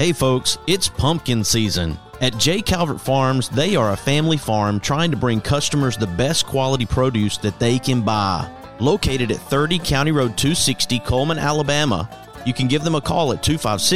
Hey folks, it's pumpkin season. At J. Calvert Farms, they are a family farm trying to bring customers the best quality produce that they can buy. Located at 30 County Road 260, Coleman, Alabama, you can give them a call at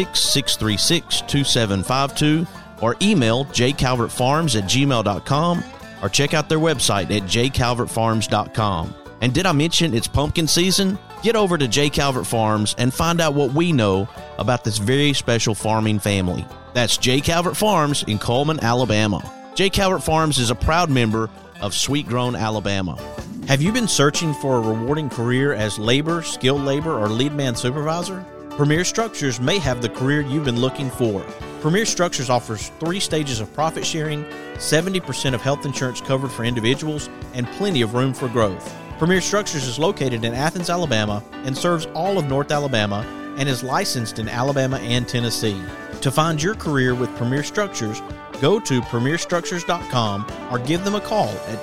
256-636-2752 or email jcalvertfarms@gmail.com or check out their website at jcalvertfarms.com. And did I mention it's pumpkin season? Get over to J. Calvert Farms and find out what we know about this very special farming family. That's J. Calvert Farms in Coleman, Alabama. J. Calvert Farms is a proud member of Sweet Grown, Alabama. Have you been searching for a rewarding career as labor, skilled labor, or lead man supervisor? Premier Structures may have the career you've been looking for. Premier Structures offers 3 stages of profit sharing, 70% of health insurance covered for individuals, and plenty of room for growth. Premier Structures is located in Athens, Alabama, and serves all of North Alabama and is licensed in Alabama and Tennessee. To find your career with Premier Structures, go to premierstructures.com or give them a call at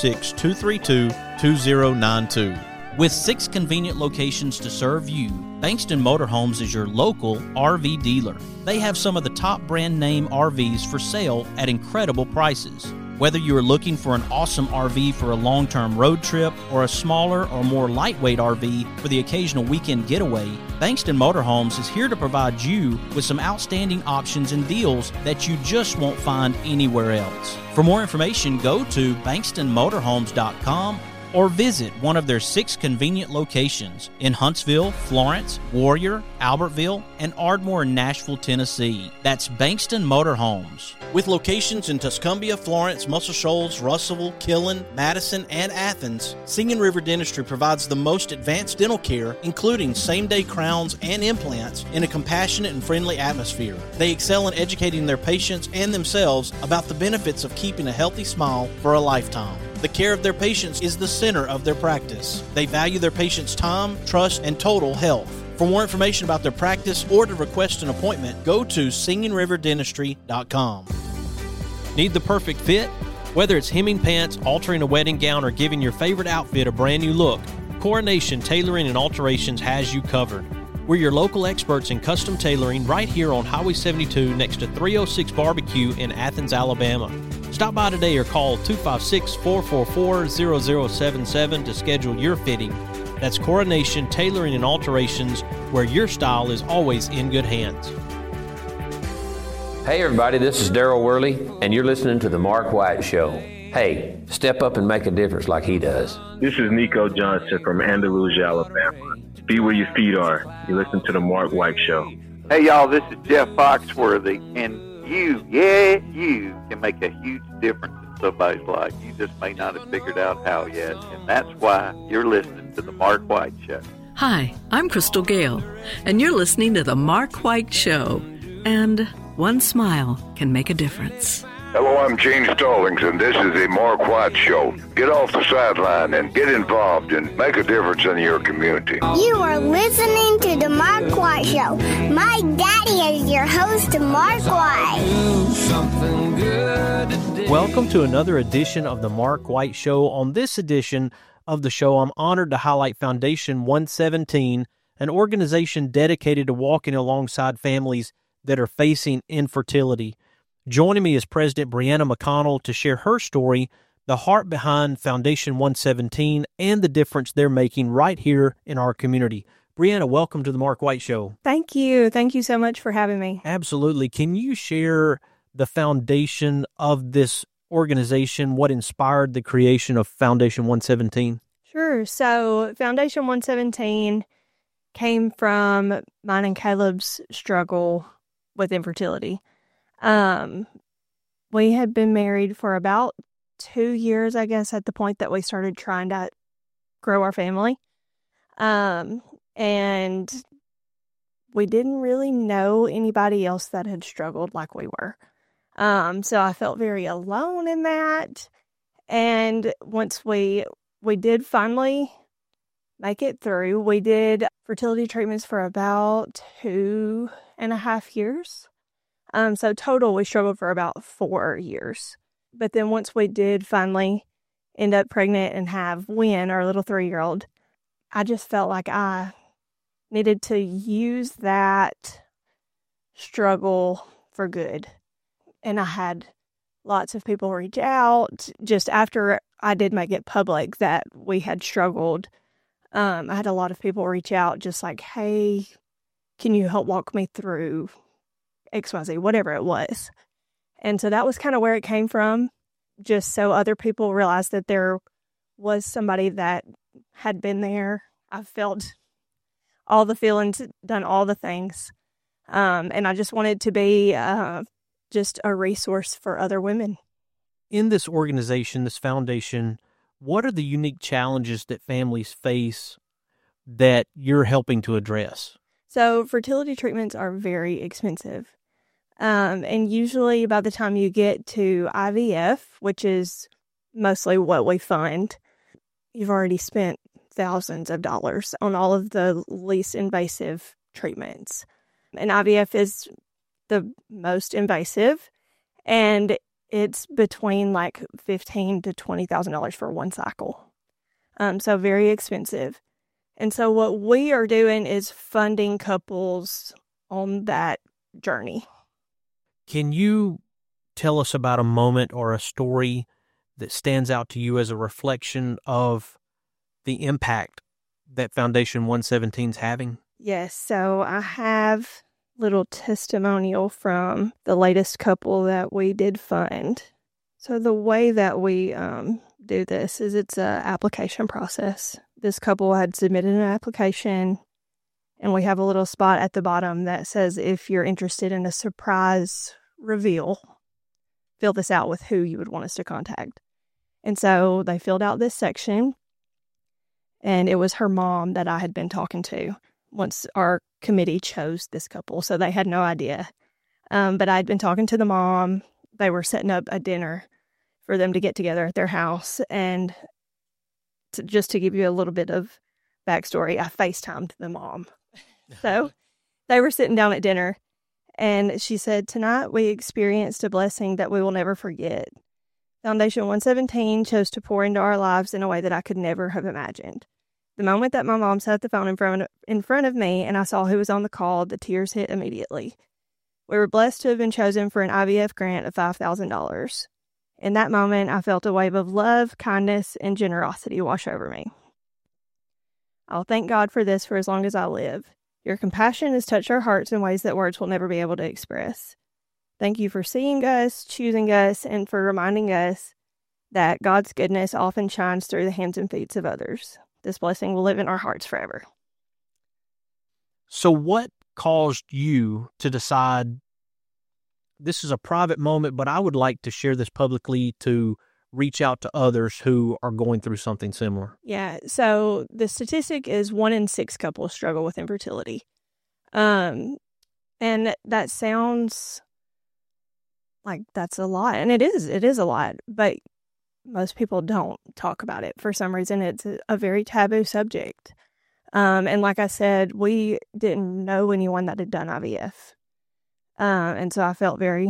256-232-2092. With 6 convenient locations to serve you, Bankston Motorhomes is your local RV dealer. They have some of the top brand name RVs for sale at incredible prices. Whether you are looking for an awesome RV for a long-term road trip or a smaller or more lightweight RV for the occasional weekend getaway, Bankston Motorhomes is here to provide you with some outstanding options and deals that you just won't find anywhere else. For more information, go to bankstonmotorhomes.com or visit one of their 6 convenient locations in Huntsville, Florence, Warrior, Albertville, and Ardmore, Nashville, Tennessee. That's Bankston Motorhomes. With locations in Tuscumbia, Florence, Muscle Shoals, Russellville, Killen, Madison, and Athens, Singing River Dentistry provides the most advanced dental care, including same-day crowns and implants, in a compassionate and friendly atmosphere. They excel in educating their patients and themselves about the benefits of keeping a healthy smile for a lifetime. The care of their patients is the center of their practice. They value their patients' time, trust, and total health. For more information about their practice or to request an appointment, go to singingriverdentistry.com. Need the perfect fit? Whether it's hemming pants, altering a wedding gown, or giving your favorite outfit a brand new look, Coronation Tailoring and Alterations has you covered. We're your local experts in custom tailoring right here on Highway 72 next to 306 Barbecue in Athens, Alabama. Stop by today or call 256-444-0077 to schedule your fitting. That's Coronation Tailoring and Alterations, where your style is always in good hands. Hey everybody, this is Daryl Worley, and you're listening to The Mark White Show. Hey, step up and make a difference like he does. This is Nico Johnson from Andalusia, Alabama. Be where your feet are. You listen to The Mark White Show. Hey y'all, this is Jeff Foxworthy, and you can make a huge difference in somebody's life. You just may not have figured out how yet, and that's why you're listening to The Mark White Show. Hi, I'm Crystal Gale, and you're listening to The Mark White Show. And one smile can make a difference. Hello, I'm Gene Stallings, and this is The Mark White Show. Get off the sideline and get involved and make a difference in your community. You are listening to The Mark White Show. My daddy is your host, Mark White. Welcome to another edition of The Mark White Show. On this edition of the show, I'm honored to highlight Foundation 117, an organization dedicated to walking alongside families that are facing infertility. Joining me is President Brianna McConnell to share her story, the heart behind Foundation 117, and the difference they're making right here in our community. Brianna, welcome to the Mark White Show. Thank you. Thank you so much for having me. Absolutely. Can you share the foundation of this organization, what inspired the creation of Foundation 117? Sure. So Foundation 117 came from mine and Caleb's struggle with infertility. We had been married for about 2 years, I guess, at the point that we started trying to grow our family. And we didn't really know anybody else that had struggled like we were. So I felt very alone in that. And once we did finally make it through, we did fertility treatments for about 2.5 years. So total, we struggled for about 4 years. But then once we did finally end up pregnant and have Wynn, our little 3-year-old, I just felt like I needed to use that struggle for good. And I had lots of people reach out just after I did make it public that we had struggled. I had a lot of people reach out just like, hey, can you help walk me through XYZ, whatever it was. And so that was kind of where it came from, just so other people realized that there was somebody that had been there. I felt all the feelings, done all the things. And I just wanted to be just a resource for other women. In this organization, this foundation, what are the unique challenges that families face that you're helping to address? So fertility treatments are very expensive. And usually by the time you get to IVF, which is mostly what we fund, you've already spent thousands of dollars on all of the least invasive treatments. And IVF is the most invasive, and it's between like $15,000 to $20,000 for one cycle. So very expensive. And so what we are doing is funding couples on that journey. Can you tell us about a moment or a story that stands out to you as a reflection of the impact that Foundation 117 is having? Yes. So I have little testimonial from the latest couple that we did fund. So the way that we do this is it's an application process. This couple had submitted an application, and we have a little spot at the bottom that says, if you're interested in a surprise reveal, fill this out with who you would want us to contact. And so they filled out this section, and it was her mom that I had been talking to once our committee chose this couple. So they had no idea. But I'd been talking to the mom. They were setting up a dinner for them to get together at their house. And just to give you a little bit of backstory, I FaceTimed the mom. So they were sitting down at dinner, and she said, tonight we experienced a blessing that we will never forget. Foundation 117 chose to pour into our lives in a way that I could never have imagined. The moment that my mom set the phone in front of me and I saw who was on the call, the tears hit immediately. We were blessed to have been chosen for an IVF grant of $5,000. In that moment, I felt a wave of love, kindness, and generosity wash over me. I'll thank God for this for as long as I live. Your compassion has touched our hearts in ways that words will never be able to express. Thank you for seeing us, choosing us, and for reminding us that God's goodness often shines through the hands and feet of others. This blessing will live in our hearts forever. So what caused you to decide this is a private moment, but I would like to share this publicly to reach out to others who are going through something similar? Yeah, so the statistic is 1 in 6 couples struggle with infertility. And that sounds like that's a lot, and it is a lot, but most people don't talk about it. For some reason, it's a very taboo subject. And like I said, we didn't know anyone that had done IVF. And so I felt very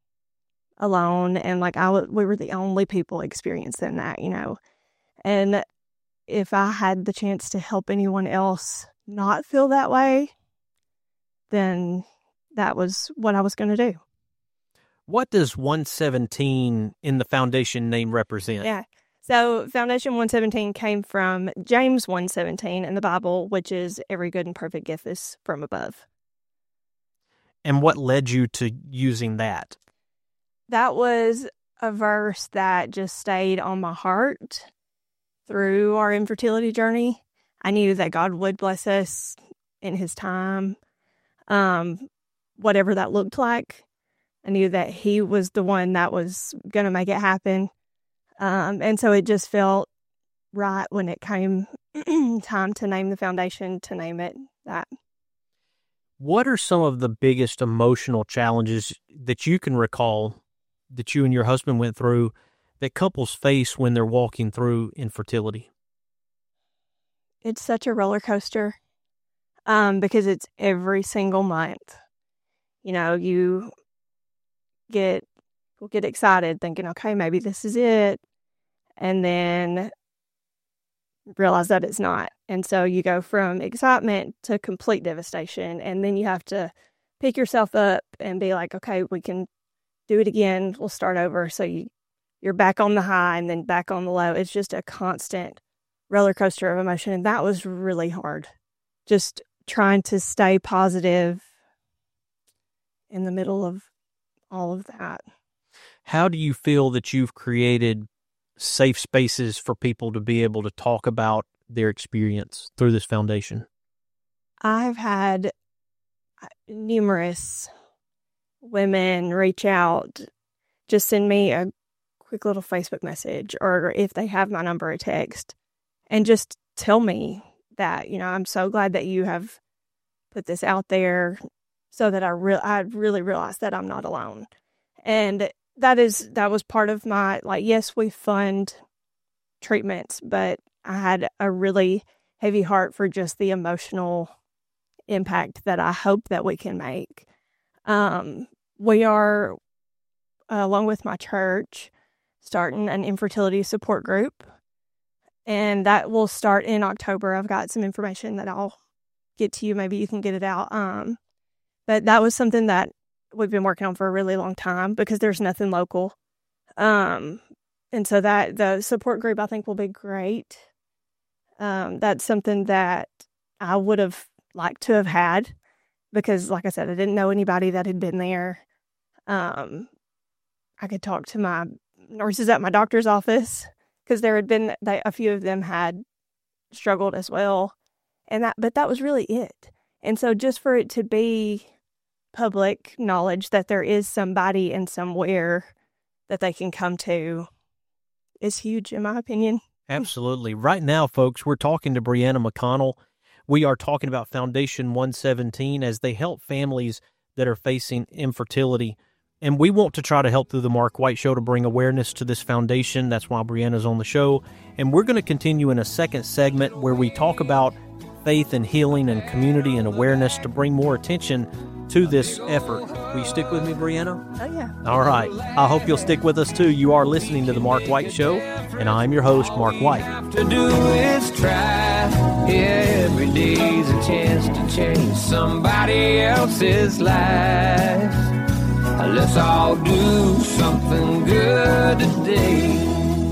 alone, and like we were the only people experiencing that, you know. And if I had the chance to help anyone else not feel that way, then that was what I was going to do. What does 117 in the foundation name represent? Yeah. So Foundation 117 came from James 1:17 in the Bible, which is every good and perfect gift is from above. And what led you to using that? That was a verse that just stayed on my heart through our infertility journey. I knew that God would bless us in His time, whatever that looked like. I knew that He was the one that was going to make it happen. And so it just felt right when it came time to name the foundation, to name it that. What are some of the biggest emotional challenges that you can recall that you and your husband went through that couples face when they're walking through infertility? It's such a roller coaster because it's every single month. You know, we'll get excited thinking, okay, maybe this is it. And then realize that it's not. And so you go from excitement to complete devastation. And then you have to pick yourself up and be like, okay, we can do it again. We'll start over. So you're back on the high and then back on the low. It's just a constant roller coaster of emotion. And that was really hard. Just trying to stay positive in the middle of all of that. How do you feel that you've created safe spaces for people to be able to talk about their experience through this foundation? I've had numerous women reach out, just send me a quick little Facebook message, or if they have my number, a text, and just tell me that, I'm so glad that you have put this out there so that I really realized that I'm not alone. And that was part of my, yes, we fund treatments, but I had a really heavy heart for just the emotional impact that I hope that we can make. We are, along with my church, starting an infertility support group, and that will start in October. I've got some information that I'll get to you. Maybe you can get it out. But that was something that we've been working on for a really long time because there's nothing local. And so that the support group, I think, will be great. That's something that I would have liked to have had because, like I said, I didn't know anybody that had been there. I could talk to my nurses at my doctor's office because there had been a few of them had struggled as well, but that was really it. And so, just for it to be public knowledge that there is somebody and somewhere that they can come to is huge, in my opinion. Absolutely. Right now, folks, we're talking to Brianna McConnell. We are talking about Foundation 117 as they help families that are facing infertility. And we want to try to help through the Mark White Show to bring awareness to this foundation. That's why Brianna's on the show. And we're going to continue in a second segment where we talk about faith and healing and community and awareness to bring more attention to this effort. Will you stick with me, Brianna? Oh, yeah. All right. I hope you'll stick with us, too. You are listening to The Mark White Show, and I'm your host, Mark White. To do is try. Every day's a chance to change somebody else's life. Let's all do something good today.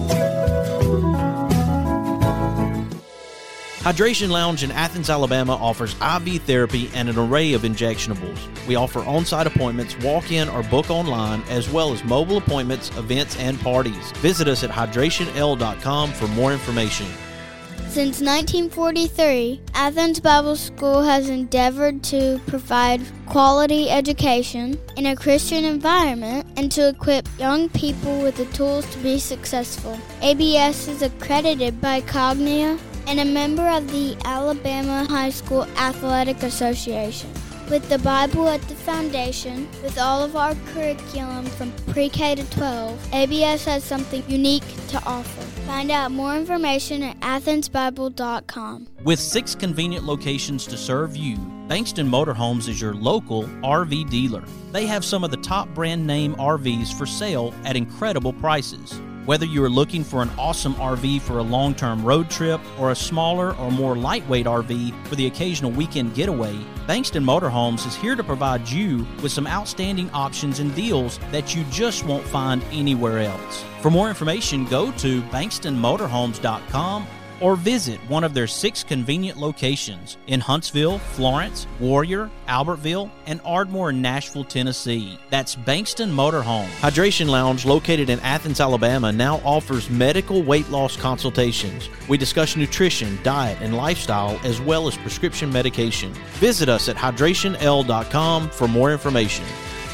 Hydration Lounge in Athens, Alabama offers IV therapy and an array of injectionables. We offer on-site appointments, walk-in or book online, as well as mobile appointments, events, and parties. Visit us at hydrationl.com for more information. Since 1943, Athens Bible School has endeavored to provide quality education in a Christian environment and to equip young people with the tools to be successful. ABS is accredited by Cognia and a member of the Alabama High School Athletic Association. With the Bible at the foundation, with all of our curriculum from pre-K to 12, ABS has something unique to offer. Find out more information at athensbible.com. With 6 convenient locations to serve you, Bankston Motorhomes is your local RV dealer. They have some of the top brand name RVs for sale at incredible prices. Whether you are looking for an awesome RV for a long-term road trip or a smaller or more lightweight RV for the occasional weekend getaway, Bankston Motorhomes is here to provide you with some outstanding options and deals that you just won't find anywhere else. For more information, go to bankstonmotorhomes.com or visit one of their 6 convenient locations in Huntsville, Florence, Warrior, Albertville, and Ardmore in Nashville, Tennessee. That's Bankston Motorhome. Hydration Lounge, located in Athens, Alabama, now offers medical weight loss consultations. We discuss nutrition, diet, and lifestyle, as well as prescription medication. Visit us at hydrationl.com for more information.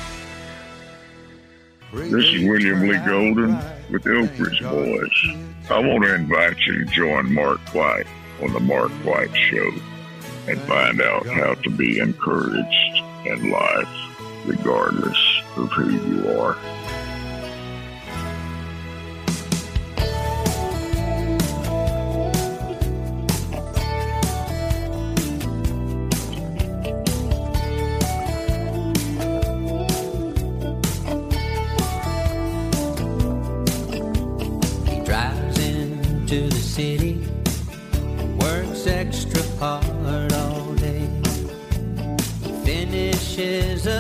This is William Lee Golden with the Oak Ridge Boys. I want to invite you to join Mark White on the Mark White Show and find out how to be encouraged in life regardless of who you are. To the city, works extra hard all day, finishes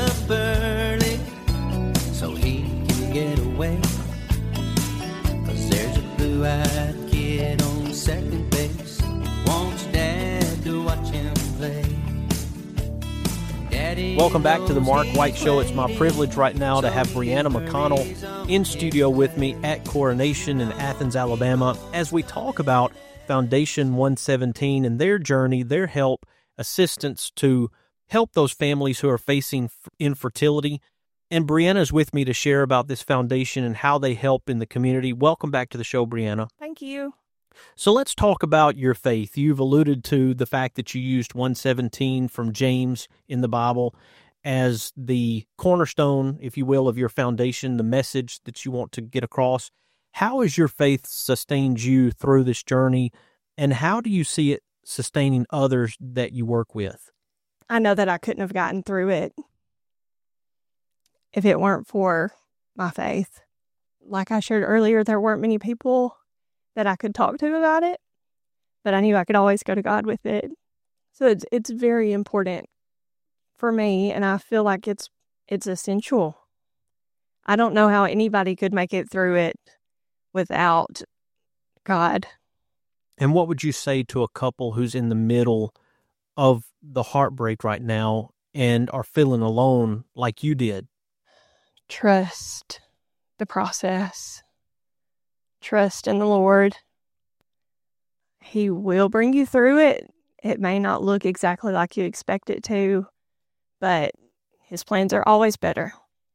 Welcome back to the Mark White Show. It's my privilege right now to have Brianna McConnell in studio with me at Coronation in Athens, Alabama, as we talk about Foundation 117 and their journey, their help, assistance to help those families who are facing infertility. And Brianna is with me to share about this foundation and how they help in the community. Welcome back to the show, Brianna. Thank you. So let's talk about your faith. You've alluded to the fact that you used 117 from James in the Bible as the cornerstone, if you will, of your foundation, the message that you want to get across. How has your faith sustained you through this journey, and how do you see it sustaining others that you work with? I know that I couldn't have gotten through it if it weren't for my faith. Like I shared earlier, there weren't many people that I could talk to about it, but I knew I could always go to God with it. So it's very important for me, and I feel like it's essential. I don't know how anybody could make it through it without God. And what would you say to a couple who's in the middle of the heartbreak right now and are feeling alone like you did? Trust the process. Trust in the Lord. He will bring you through it. It may not look exactly like you expect it to, but His plans are always better.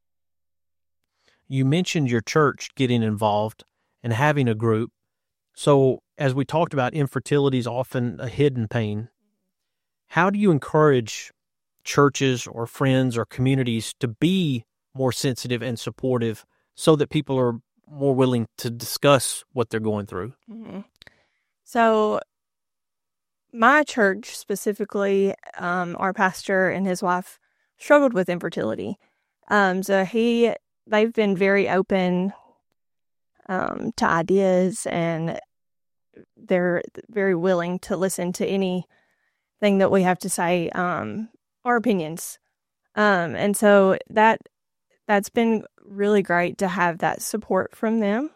You mentioned your church getting involved and having a group. So as we talked about, infertility is often a hidden pain. How do you encourage churches or friends or communities to be more sensitive and supportive so that people are more willing to discuss what they're going through? Mm-hmm. So my church specifically, our pastor and his wife struggled with infertility. So they've been very open to ideas, and they're very willing to listen to anything that we have to say, our opinions. And so that's been really great to have that support from them.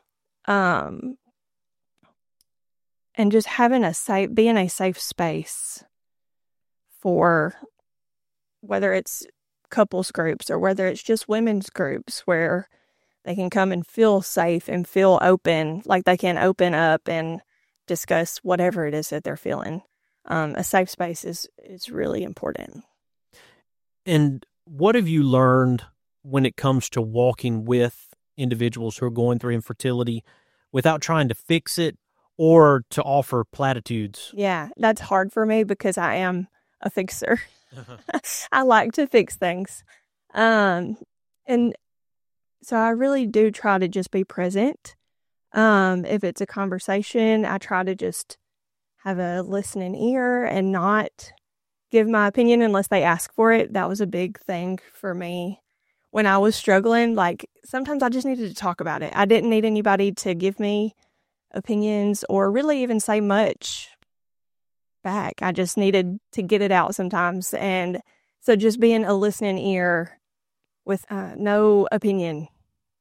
And just having being a safe space for whether it's couples groups or whether it's just women's groups where they can come and feel safe and feel open, like they can open up and discuss whatever it is that they're feeling. A safe space is really important. And what have you learned when it comes to walking with individuals who are going through infertility without trying to fix it or to offer platitudes? Yeah, that's hard for me because I am a fixer. I like to fix things. And so I really do try to just be present. If it's a conversation, I try to just have a listening ear and not give my opinion unless they ask for it. That was a big thing for me when I was struggling. Like, sometimes I just needed to talk about it. I didn't need anybody to give me opinions or really even say much back. I just needed to get it out sometimes. And so just being a listening ear with no opinion,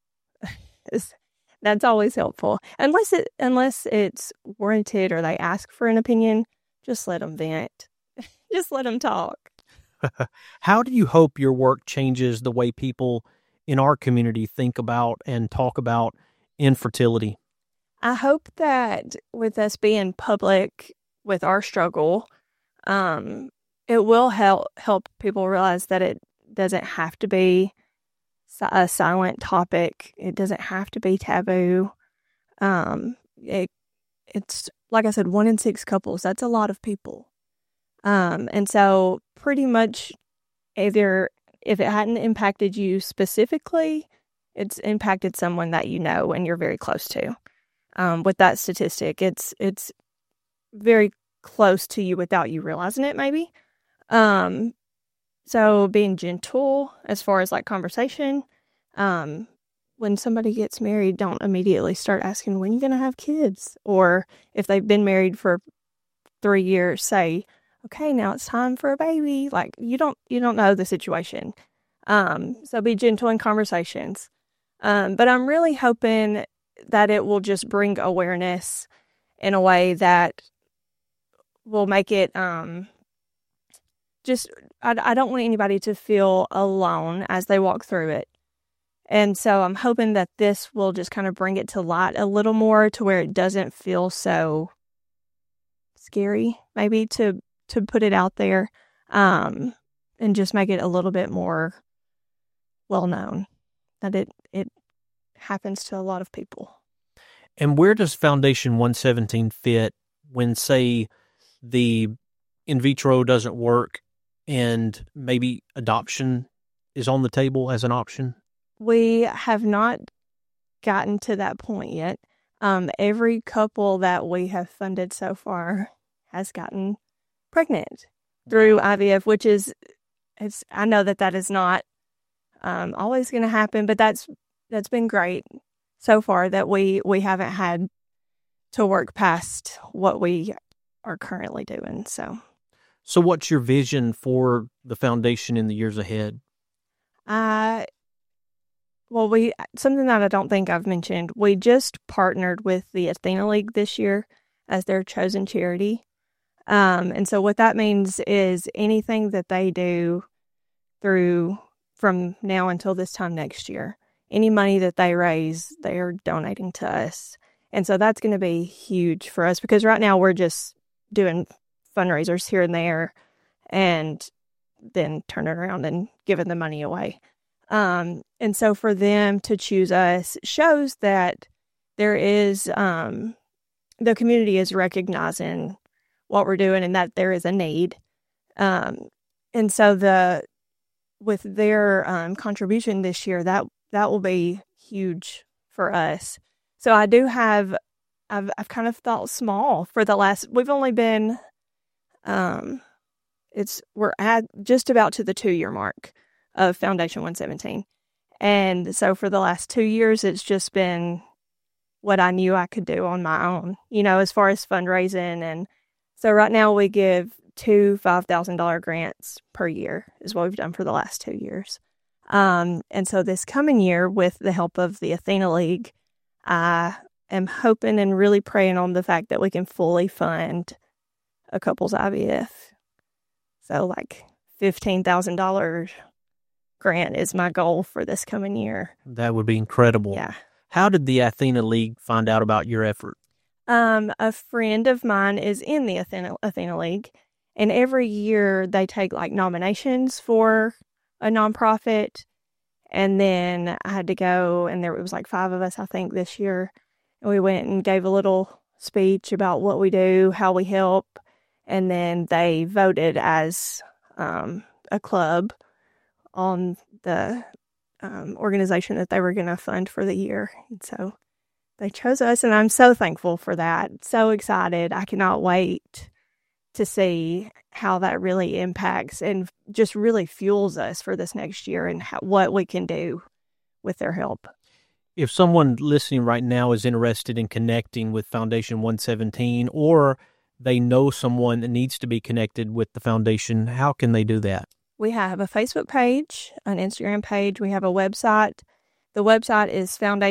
that's always helpful. Unless it's warranted or they ask for an opinion, just let them vent. Just let them talk. How do you hope your work changes the way people in our community think about and talk about infertility? I hope that with us being public with our struggle, it will help people realize that it doesn't have to be a silent topic. It doesn't have to be taboo. It's like I said, 1 in 6 couples. That's a lot of people. And so pretty much either if it hadn't impacted you specifically, it's impacted someone that you know and you're very close to. With that statistic, it's very close to you without you realizing it, maybe. So being gentle as far as like conversation, when somebody gets married, don't immediately start asking, when are you going to have kids? Or if they've been married for 3 years, say, okay, now it's time for a baby. Like, you don't know the situation. So be gentle in conversations. But I'm really hoping that it will just bring awareness in a way that will make it just I don't want anybody to feel alone as they walk through it. And so I'm hoping that this will just kind of bring it to light a little more to where it doesn't feel so scary, maybe to put it out there, and just make it a little bit more well known that it happens to a lot of people. And where does Foundation 117 fit when, say, the in vitro doesn't work and maybe adoption is on the table as an option? We have not gotten to that point yet. Every couple that we have funded so far has gotten pregnant through IVF, which is, I know that is not always going to happen, but that's been great so far that we haven't had to work past what we are currently doing. So what's your vision for the foundation in the years ahead? Well, something that I don't think I've mentioned, we just partnered with the Athena League this year as their chosen charity. And so what that means is anything that they do from now until this time next year, any money that they raise, they are donating to us. And so that's going to be huge for us because right now we're just doing fundraisers here and there and then turning around and giving the money away. And so for them to choose us shows that there is, the community is recognizing what we're doing and that there is a need. And so with their contribution this year, that will be huge for us. So I do have, I've kind of thought small for we've only been, we're at just about to the 2-year mark of Foundation 117. And so for the last 2 years, it's just been what I knew I could do on my own, as far as fundraising. And so right now we give 2 $5,000 grants per year is what we've done for the last 2 years. And so this coming year, with the help of the Athena League, I am hoping and really praying on the fact that we can fully fund a couple's IVF. So like $15,000 grant is my goal for this coming year. That would be incredible. Yeah. How did the Athena League find out about your effort? A friend of mine is in the Athena League, and every year they take like nominations for a nonprofit. And then I had to go, and there was like 5 of us, I think, this year. And we went and gave a little speech about what we do, how we help. And then they voted as a club on the organization that they were going to fund for the year. And so they chose us, and I'm so thankful for that. So excited. I cannot wait to see how that really impacts and just really fuels us for this next year and what we can do with their help. If someone listening right now is interested in connecting with Foundation 117, or they know someone that needs to be connected with the foundation, how can they do that? We have a Facebook page, an Instagram page. We have a website. The website is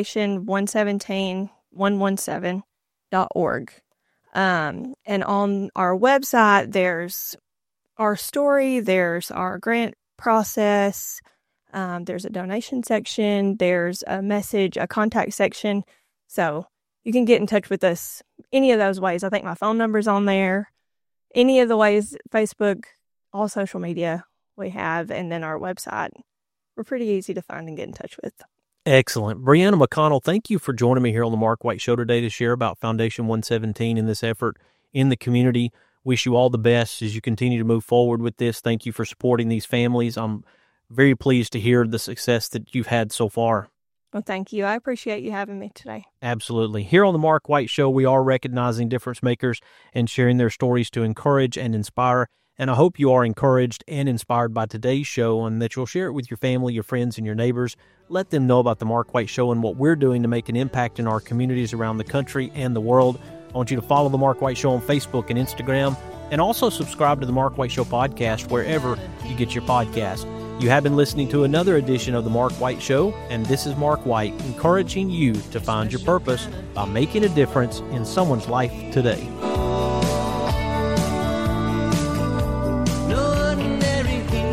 foundation117117.org. And on our website, there's our story, there's our grant process, there's a donation section, there's a message, a contact section. So you can get in touch with us any of those ways. I think my phone number's on there. Any of the ways, Facebook, all social media we have, and then our website. We're pretty easy to find and get in touch with. Excellent. Brianna McConnell, thank you for joining me here on the Mark White Show today to share about Foundation 117 and this effort in the community. Wish you all the best as you continue to move forward with this. Thank you for supporting these families. I'm very pleased to hear the success that you've had so far. Well, thank you. I appreciate you having me today. Absolutely. Here on the Mark White Show, we are recognizing difference makers and sharing their stories to encourage and inspire. And I hope you are encouraged and inspired by today's show, and that you'll share it with your family, your friends, and your neighbors. Let them know about the Mark White Show and what we're doing to make an impact in our communities around the country and the world. I want you to follow the Mark White Show on Facebook and Instagram, and also subscribe to the Mark White Show podcast wherever you get your podcast. You have been listening to another edition of the Mark White Show, and this is Mark White, encouraging you to find your purpose by making a difference in someone's life today. No ordinary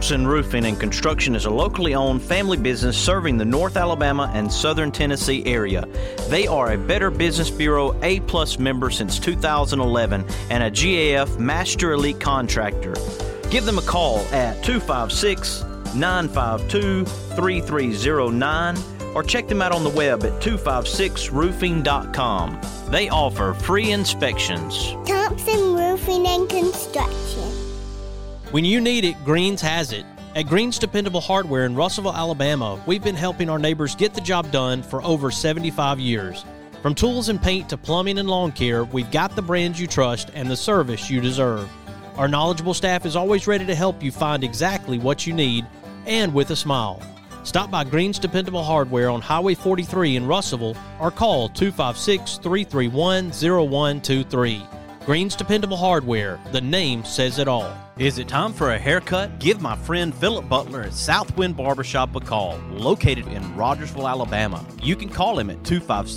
Anderson Roofing and Construction is a locally owned family business serving the North Alabama and Southern Tennessee area. They are a Better Business Bureau A+ member since 2011 and a GAF Master Elite Contractor. Give them a call at 256-952-3309 or check them out on the web at 256roofing.com. They offer free inspections. Thompson Roofing and Construction. When you need it, Greens has it. At Greens Dependable Hardware in Russellville, Alabama, we've been helping our neighbors get the job done for over 75 years. From tools and paint to plumbing and lawn care, we've got the brands you trust and the service you deserve. Our knowledgeable staff is always ready to help you find exactly what you need, and with a smile. Stop by Greens Dependable Hardware on Highway 43 in Russellville or call 256-331-0123. Greens Dependable Hardware, the name says it all. Is it time for a haircut? Give my friend Philip Butler at Southwind Barbershop a call, located in Rogersville, Alabama. You can call him at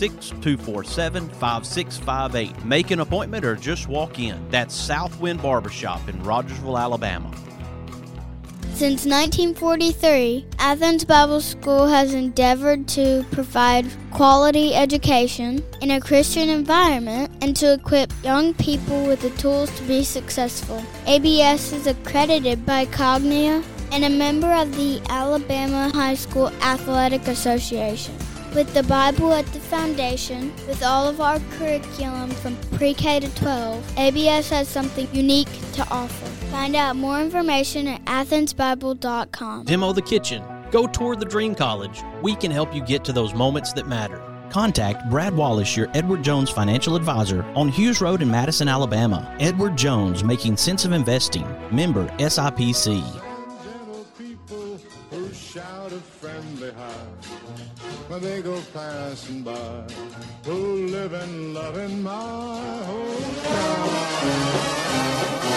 256-247-5658. Make an appointment or just walk in. That's Southwind Barbershop in Rogersville, Alabama. Since 1943, Athens Bible School has endeavored to provide quality education in a Christian environment and to equip young people with the tools to be successful. ABS is accredited by Cognia and a member of the Alabama High School Athletic Association. With the Bible at the foundation, with all of our curriculum from pre-K to 12, ABS has something unique to offer. Find out more information at athensbible.com. Demo the kitchen. Go tour the Dream College. We can help you get to those moments that matter. Contact Brad Wallace, your Edward Jones financial advisor, on Hughes Road in Madison, Alabama. Edward Jones, making sense of investing. Member SIPC. When they go passing by, who live and love in my hometown.